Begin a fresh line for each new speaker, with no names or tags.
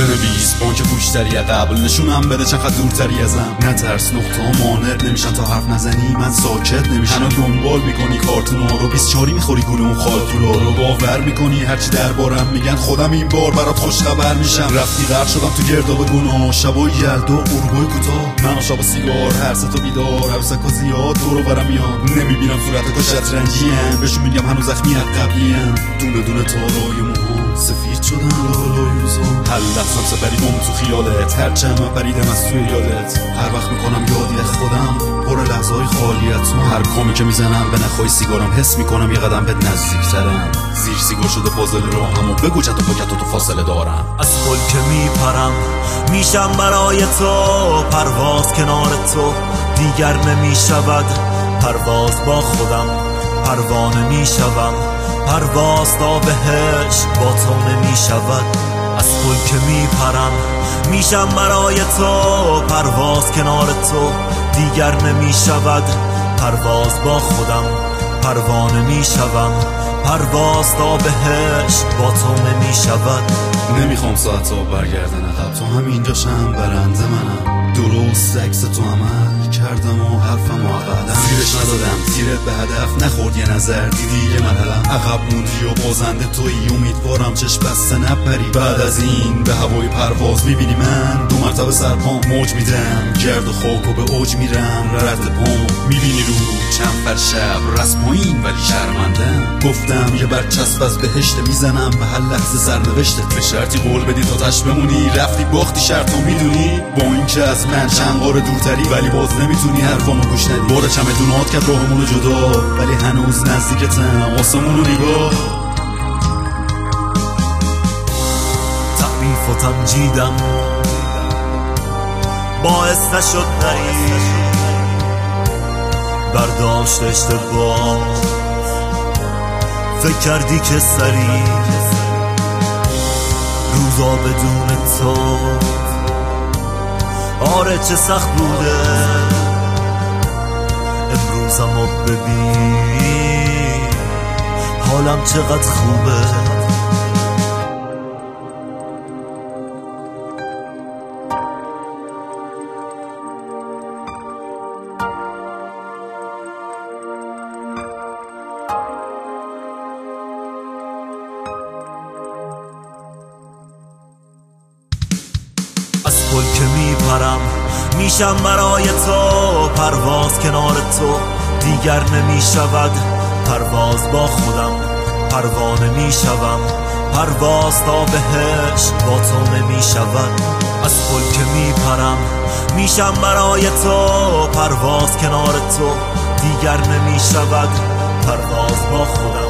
بنویس بانک پوشتری قبل، نشونم بده چند خط دورتری ازم. نترس نقطه مانع نمیشن تا حرف نزنی، من ساکت نمیشم. هنو دنبال میکنی کارتونا رو، 24 میخوری گونه اون خالتولا رو. باور میکنی هرچی دربارم میگن، خودم این بار برات خوش خبر میشم. رفتی غرق شدم تو گرداب گناه، شبای یلدا غروبای کوتاه، من و شب و سیگار هر سه تا بیدار، عروسکا زیاد دورو برم میاد. نمیبینم صورتتو شطرنجی‌ام، بهشون میگم هنوز زخمی از قبلیم. دونه دونه تارای موها سفید شدن لالای روزا، هر لحظم سپری بوم تو خیالت، هر چند من پریدم از توی یادت. هر وقت میکنم یادی خودم پر لحظه‌های خالیتون، هر کامی که میزنم به نخوای سیگارم حس میکنم یه قدم به نزدیکترم. زیر سیگار شده فاصله راهمو، بگو چند تا پاکتو تو فاصله دارم.
از گل که میپرم میشم برای تو، پرواز کنار تو دیگر نمیشود. پرواز با خودم پروانه میشوم، پرواز تا بهشت با تو نمیشود. از گل که میپرم میشم برای تو، پرواز کنار تو دیگر نمیشود. پرواز با خودم پروانه میشوم، پرواز تا بهشت با تو نمیشود.
نمیخوام ساعت ها برگردن عقب، تو همینجاشم برنده منم. درست عکس تو عمل کردم و حرفم و عقلم، زیرش ندادم زیرت به هدف نخورد. یه نظر دیدی یه مرحلم عقب موندی و بازنده تویی. امیدوارم چشم بسته نپری، بعد از این به هوای پرواز میبینی من 2 مرتبه سرپام موج میدم، گرد و خاک و به اوج میرم. رد پام میبینی رو چند بر شب رسم پایین ولی شرمندم. گفتم یه برچسب از بهشت میزنم به هر لحظه سرنوشتت، به شرطی قول بدی تا تش بمونی. رفتی باختی شرطو میدونی، با اینکه از من چند بار دورتری ولی باز نمیتونی حرفامو گوش ندی. بار چمدونات کرد راهمونو جدا ولی هنوز نزدیکتم، آسمونو نگاه.
تعریف و تمجیدم باعث نشد نری، برداشت اشتباه فکر کردی که سری. روزا بدون تو آره چه سخت بوده، امروزمو ببین حالم چقدر خوبه. از گل که میپرم میشم برای تو، پرواز کنار تو دیگر نمیشود. پرواز با خودم پروانه میشوم، پرواز تا بهشت با تو نمیشود. از گل که میپرم میشم برای تو، پرواز کنار تو دیگر نمیشود. پرواز با خودم